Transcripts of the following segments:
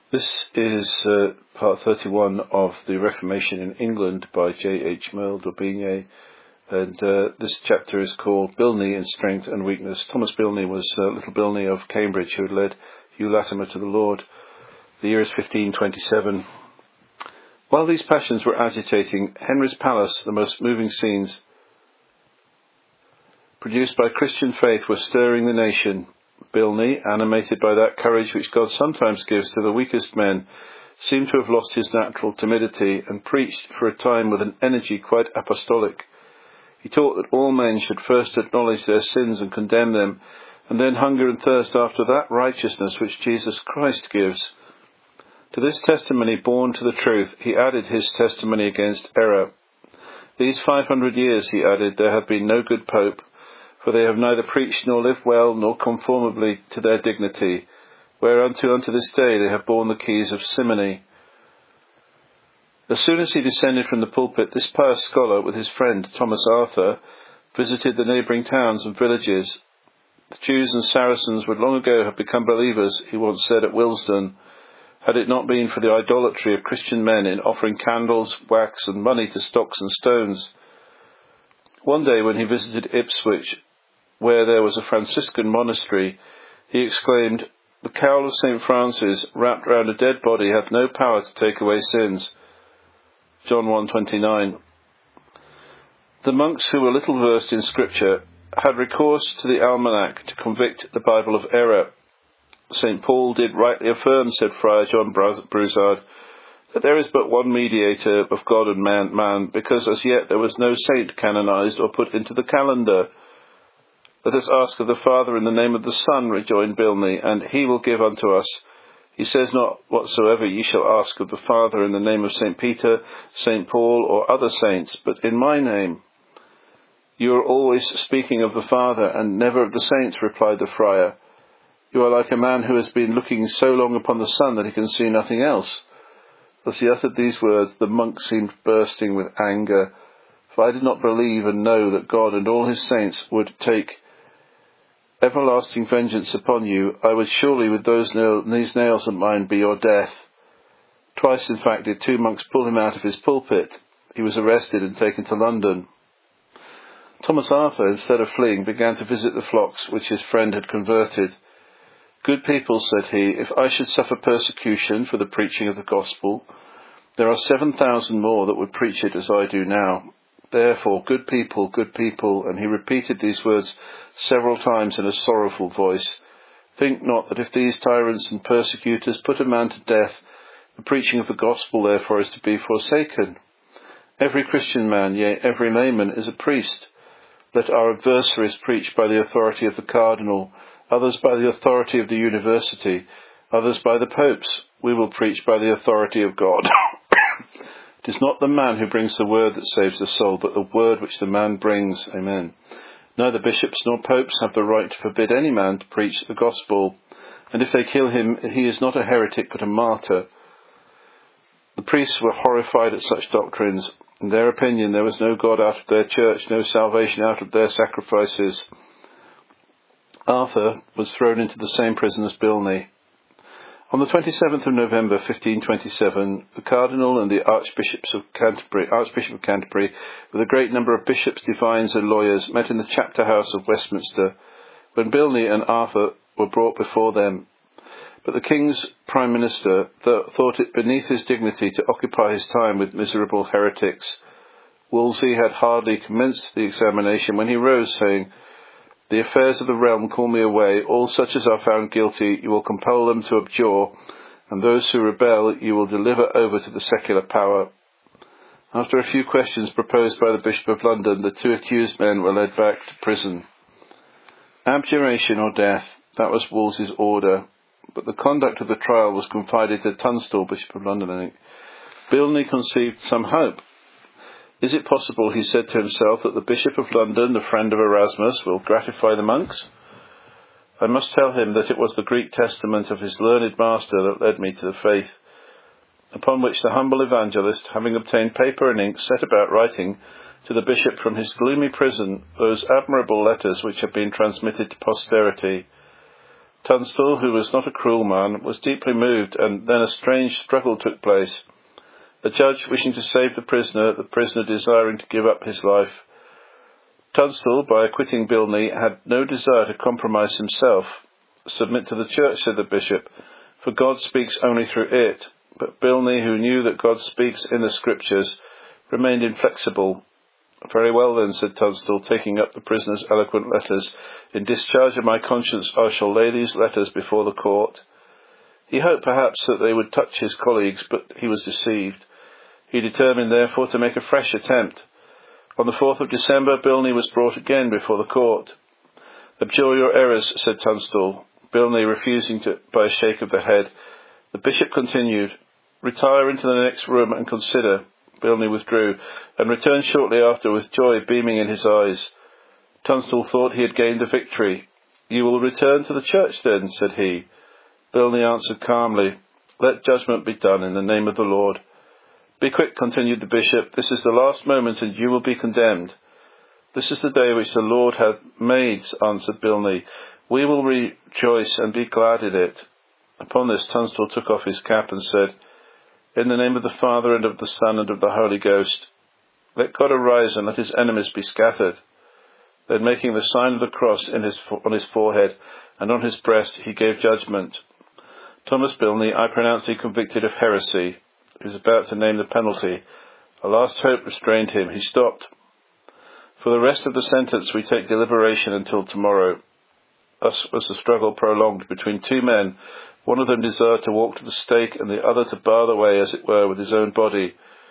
This is part 31 of the Reformation in England by J.H. Merle d'Aubigne, and this chapter is called Bilney in Strength and Weakness. Thomas Bilney was little Bilney of Cambridge, who had led Hugh Latimer to the Lord. The year is 1527. While these passions were agitating, Henry's palace, the most moving scenes produced by Christian faith, were stirring the nation. Bilney, animated by that courage which God sometimes gives to the weakest men, seemed to have lost his natural timidity and preached for a time with an energy quite apostolic. He taught that all men should first acknowledge their sins and condemn them, and then hunger and thirst after that righteousness which Jesus Christ gives. To this testimony born to the truth, he added his testimony against error. These 500 years, he added, there have been no good pope, for they have neither preached nor lived well nor conformably to their dignity, whereunto unto this day they have borne the keys of simony. As soon as he descended from the pulpit, this pious scholar, with his friend Thomas Arthur, visited the neighbouring towns and villages. The Jews and Saracens would long ago have become believers, he once said at Willesden, had it not been for the idolatry of Christian men in offering candles, wax, and money to stocks and stones. One day when he visited Ipswich, where there was a Franciscan monastery, he exclaimed, "The cowl of St. Francis, wrapped round a dead body, hath no power to take away sins." John 1:29. The monks, who were little versed in Scripture, had recourse to the almanac to convict the Bible of error. St. Paul did rightly affirm, said Friar John Broussard, that there is but one mediator of God and man, because as yet there was no saint canonized or put into the calendar. Let us ask of the Father in the name of the Son, rejoined Bilney, and he will give unto us. He says not whatsoever ye shall ask of the Father in the name of St. Peter, St. Paul, or other saints, but in my name. You are always speaking of the Father, and never of the saints, replied the friar. You are like a man who has been looking so long upon the sun that he can see nothing else. As he uttered these words, the monk seemed bursting with anger. If I did not believe and know that God and all his saints would take everlasting vengeance upon you, I would surely with these nails of mine be your death. Twice, in fact, did two monks pull him out of his pulpit. He was arrested and taken to London. Thomas Arthur, instead of fleeing, began to visit the flocks which his friend had converted. Good people, said he, if I should suffer persecution for the preaching of the gospel, there are 7,000 more that would preach it as I do now. Therefore, good people, and he repeated these words several times in a sorrowful voice, think not that if these tyrants and persecutors put a man to death, the preaching of the gospel therefore is to be forsaken. Every Christian man, yea, every layman, is a priest. Let our adversaries preach by the authority of the cardinal, others by the authority of the university, others by the popes. We will preach by the authority of God. It is not the man who brings the word that saves the soul, but the word which the man brings. Amen. Neither bishops nor popes have the right to forbid any man to preach the gospel, and if they kill him, he is not a heretic but a martyr. The priests were horrified at such doctrines. In their opinion, there was no God out of their church, no salvation out of their sacrifices. Arthur was thrown into the same prison as Bilney. On the 27th of November 1527, the Cardinal and the Archbishop of Canterbury, with a great number of bishops, divines and lawyers, met in the chapter house of Westminster, when Bilney and Arthur were brought before them. But the King's Prime Minister thought it beneath his dignity to occupy his time with miserable heretics. Wolsey had hardly commenced the examination when he rose, saying, "The affairs of the realm call me away. All such as are found guilty you will compel them to abjure, and those who rebel you will deliver over to the secular power." After a few questions proposed by the Bishop of London, the two accused men were led back to prison. Abjuration or death, that was Wolsey's order, but the conduct of the trial was confided to Tunstall, Bishop of London, I think. Bilney conceived some hope. Is it possible, he said to himself, that the Bishop of London, the friend of Erasmus, will gratify the monks? I must tell him that it was the Greek Testament of his learned master that led me to the faith. Upon which the humble evangelist, having obtained paper and ink, set about writing to the bishop from his gloomy prison those admirable letters which have been transmitted to posterity. Tunstall, who was not a cruel man, was deeply moved, and then a strange struggle took place. The judge wishing to save the prisoner desiring to give up his life. Tunstall, by acquitting Bilney, had no desire to compromise himself. Submit to the church, said the bishop, for God speaks only through it. But Bilney, who knew that God speaks in the Scriptures, remained inflexible. Very well then, said Tunstall, taking up the prisoner's eloquent letters. In discharge of my conscience I shall lay these letters before the court. He hoped perhaps that they would touch his colleagues, but he was deceived. He determined therefore to make a fresh attempt. On the 4th of December, Bilney was brought again before the court. Abjure your errors, said Tunstall. Bilney refusing to by a shake of the head. The bishop continued, retire into the next room and consider. Bilney withdrew, and returned shortly after with joy beaming in his eyes. Tunstall thought he had gained a victory. You will return to the church then, said he. Bilney answered calmly, let judgment be done in the name of the Lord. Be quick, continued the bishop, this is the last moment and you will be condemned. This is the day which the Lord hath made, answered Bilney. We will rejoice and be glad in it. Upon this Tunstall took off his cap and said, in the name of the Father and of the Son and of the Holy Ghost, let God arise and let his enemies be scattered. Then making the sign of the cross on his forehead and on his breast, he gave judgment. Thomas Bilney, I pronounce thee convicted of heresy. He was about to name the penalty. A last hope restrained him. He stopped. For the rest of the sentence we take deliberation until tomorrow. Thus was the struggle prolonged between two men. One of them desired to walk to the stake, and the other to bar the way, as it were, with his own body.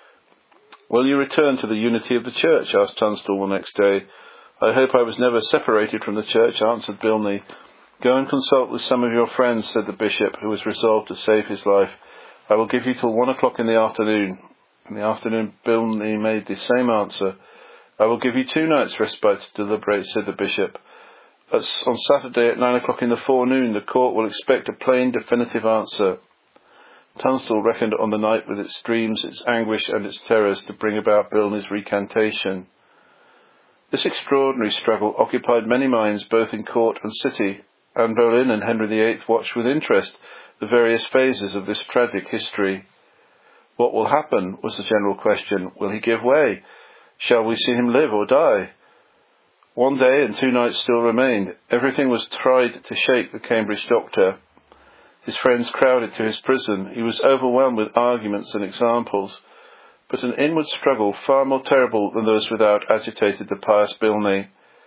Will you return to the unity of the church? Asked Tunstall the next day. I hope I was never separated from the church, answered Bilney. Go and consult with some of your friends, said the bishop, who was resolved to save his life. I will give you till 1 o'clock in the afternoon. In the afternoon, Bilney made the same answer. I will give you 2 nights' respite to deliberate, said the bishop. On Saturday at 9 o'clock in the forenoon, the court will expect a plain, definitive answer. Tunstall reckoned on the night with its dreams, its anguish, and its terrors to bring about Bilney's recantation. This extraordinary struggle occupied many minds both in court and city. Anne Boleyn and Henry VIII watched with interest the various phases of this tragic history. What will happen, was the general question. Will he give way? Shall we see him live or die? 1 day and 2 nights still remained. Everything was tried to shake the Cambridge doctor. His friends crowded to his prison. He was overwhelmed with arguments and examples. But an inward struggle far more terrible than those without agitated the pious Bilney.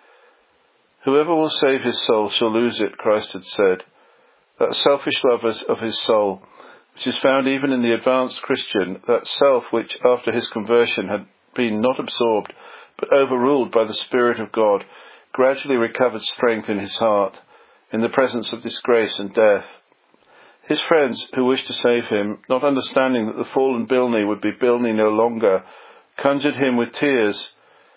Whoever will save his soul shall lose it, Christ had said. That selfish love of his soul, which is found even in the advanced Christian, that self which after his conversion had been not absorbed, but overruled by the Spirit of God, gradually recovered strength in his heart, in the presence of disgrace and death. His friends, who wished to save him, not understanding that the fallen Bilney would be Bilney no longer, conjured him with tears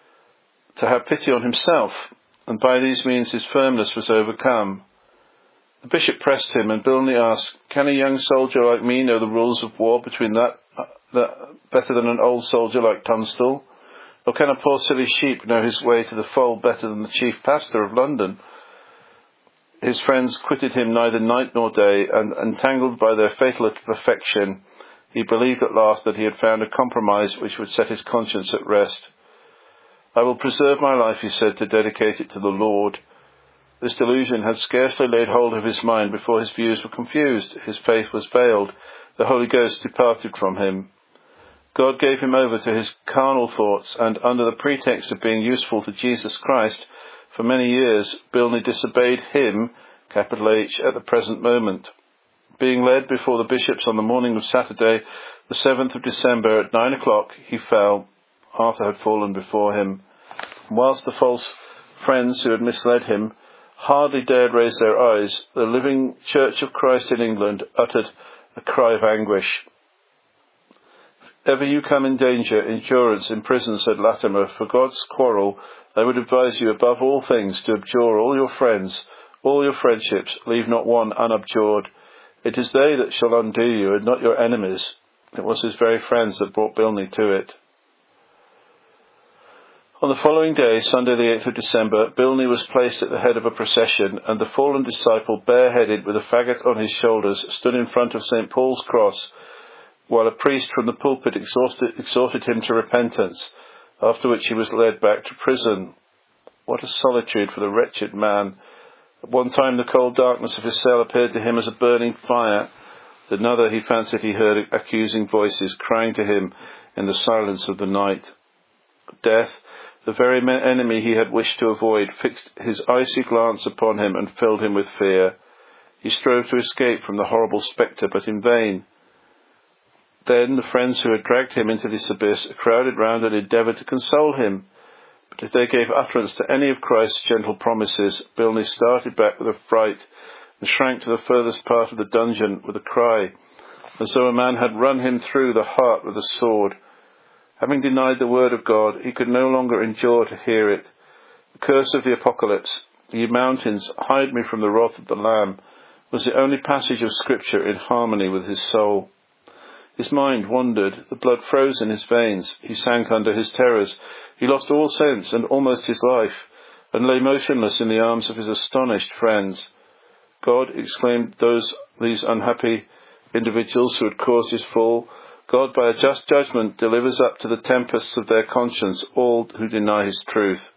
to have pity on himself, and by these means his firmness was overcome. The bishop pressed him, and Bilney asked, can a young soldier like me know the rules of war between that better than an old soldier like Tunstall? Or can a poor silly sheep know his way to the fold better than the chief pastor of London? His friends quitted him neither night nor day, and entangled by their fatal affection, he believed at last that he had found a compromise which would set his conscience at rest. I will preserve my life, he said, to dedicate it to the Lord. This delusion had scarcely laid hold of his mind before his views were confused, his faith was veiled, the Holy Ghost departed from him. God gave him over to his carnal thoughts, and under the pretext of being useful to Jesus Christ, for many years Bilney disobeyed him, capital H, at the present moment. Being led before the bishops on the morning of Saturday, the 7th of December at 9 o'clock, he fell. Arthur had fallen before him. And whilst the false friends who had misled him hardly dared raise their eyes, the living Church of Christ in England uttered a cry of anguish. If ever you come in danger, in durance, in prison, said Latimer, for God's quarrel, I would advise you above all things to abjure all your friends, all your friendships, leave not one unabjured. It is they that shall undo you, and not your enemies. It was his very friends that brought Bilney to it. On the following day, Sunday the 8th of December, Bilney was placed at the head of a procession, and the fallen disciple, bareheaded with a faggot on his shoulders, stood in front of St. Paul's cross, while a priest from the pulpit exhorted him to repentance, after which he was led back to prison. What a solitude for the wretched man! At one time the cold darkness of his cell appeared to him as a burning fire. At another he fancied he heard accusing voices crying to him in the silence of the night. Death, the very enemy he had wished to avoid, fixed his icy glance upon him and filled him with fear. He strove to escape from the horrible spectre, but in vain. Then the friends who had dragged him into this abyss crowded round and endeavoured to console him. But if they gave utterance to any of Christ's gentle promises, Bilney started back with a fright and shrank to the furthest part of the dungeon with a cry, as though a man had run him through the heart with a sword. Having denied the word of God, he could no longer endure to hear it. The curse of the Apocalypse, "Ye mountains, hide me from the wrath of the Lamb," was the only passage of Scripture in harmony with his soul. His mind wandered, the blood froze in his veins, he sank under his terrors, he lost all sense and almost his life, and lay motionless in the arms of his astonished friends. "God," exclaimed these unhappy individuals who had caused his fall, "God, by a just judgment, delivers up to the tempests of their conscience all who deny his truth."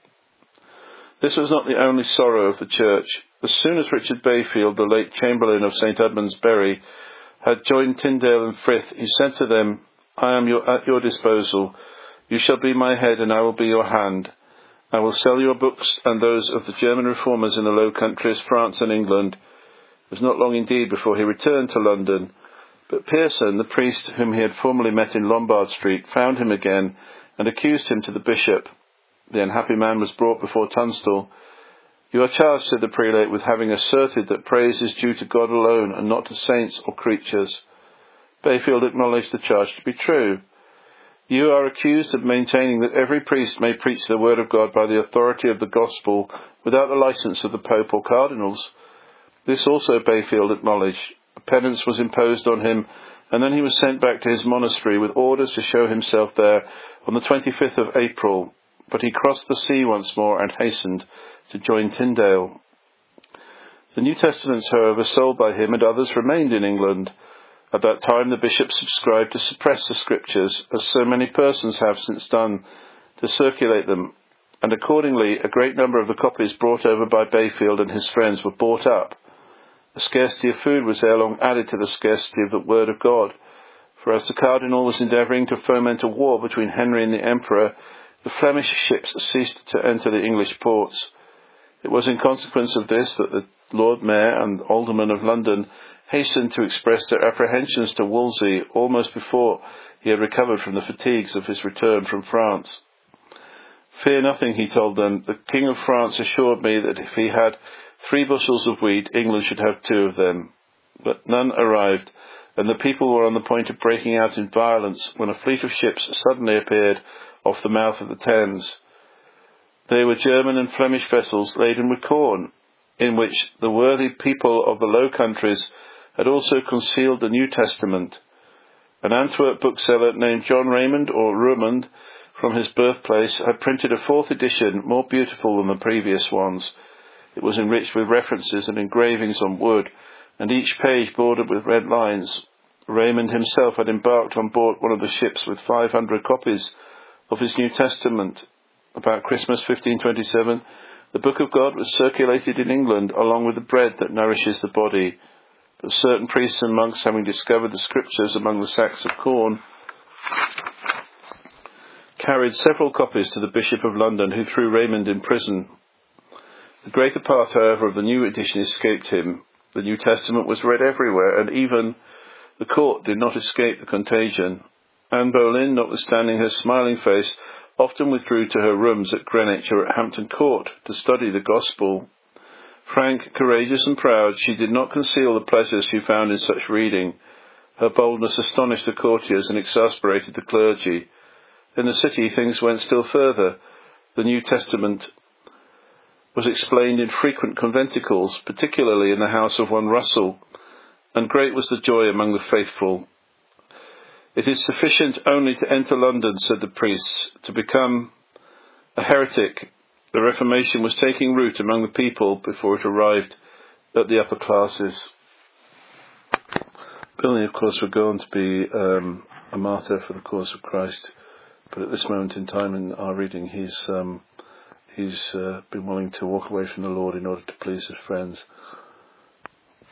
This was not the only sorrow of the Church. As soon as Richard Bayfield, the late Chamberlain of St. Edmund's Bury, had joined Tyndale and Frith, he said to them, "I am at your disposal. You shall be my head and I will be your hand. I will sell your books and those of the German reformers in the Low Countries, France and England." It was not long indeed before he returned to London. But Pearson, the priest whom he had formerly met in Lombard Street, found him again and accused him to the bishop. The unhappy man was brought before Tunstall. "You are charged," said the prelate, "with having asserted that praise is due to God alone and not to saints or creatures." Bayfield acknowledged the charge to be true. "You are accused of maintaining that every priest may preach the word of God by the authority of the gospel without the license of the Pope or cardinals." This also Bayfield acknowledged. A penance was imposed on him, and then he was sent back to his monastery with orders to show himself there on the 25th of April. But he crossed the sea once more and hastened to join Tyndale. The New Testaments, however, sold by him and others remained in England. At that time the bishop subscribed to suppress the Scriptures, as so many persons have since done, to circulate them, and accordingly a great number of the copies brought over by Bayfield and his friends were bought up. A scarcity of food was ere long added to the scarcity of the Word of God, for as the cardinal was endeavouring to foment a war between Henry and the Emperor, the Flemish ships ceased to enter the English ports. It was in consequence of this that the Lord Mayor and Aldermen of London hastened to express their apprehensions to Wolsey almost before he had recovered from the fatigues of his return from France. "Fear nothing," he told them. "The King of France assured me that if he had 3 bushels of wheat, England should have 2 of them." But none arrived, and the people were on the point of breaking out in violence when a fleet of ships suddenly appeared off the mouth of the Thames. They were German and Flemish vessels laden with corn, in which the worthy people of the Low Countries had also concealed the New Testament. An Antwerp bookseller named John Raymond, or Rumond, from his birthplace, had printed a 4th edition more beautiful than the previous ones. It was enriched with references and engravings on wood, and each page bordered with red lines. Raymond himself had embarked on board one of the ships with 500 copies of his New Testament. About Christmas 1527, the Book of God was circulated in England along with the bread that nourishes the body. But certain priests and monks, having discovered the Scriptures among the sacks of corn, carried several copies to the Bishop of London, who threw Raymond in prison. The greater part, however, of the new edition escaped him. The New Testament was read everywhere, and even the court did not escape the contagion. Anne Boleyn, notwithstanding her smiling face, often withdrew to her rooms at Greenwich or at Hampton Court to study the Gospel. Frank, courageous and proud, she did not conceal the pleasures she found in such reading. Her boldness astonished the courtiers and exasperated the clergy. In the city things went still further. The New Testament was explained in frequent conventicles, particularly in the house of one Russell, and great was the joy among the faithful. "It is sufficient only to enter London," said the priests, "to become a heretic. The Reformation was taking root among the people before it arrived at the upper classes. Bilney, of course, would go on to be a martyr for the cause of Christ, but at this moment in time in our reading, he's been willing to walk away from the Lord in order to please his friends.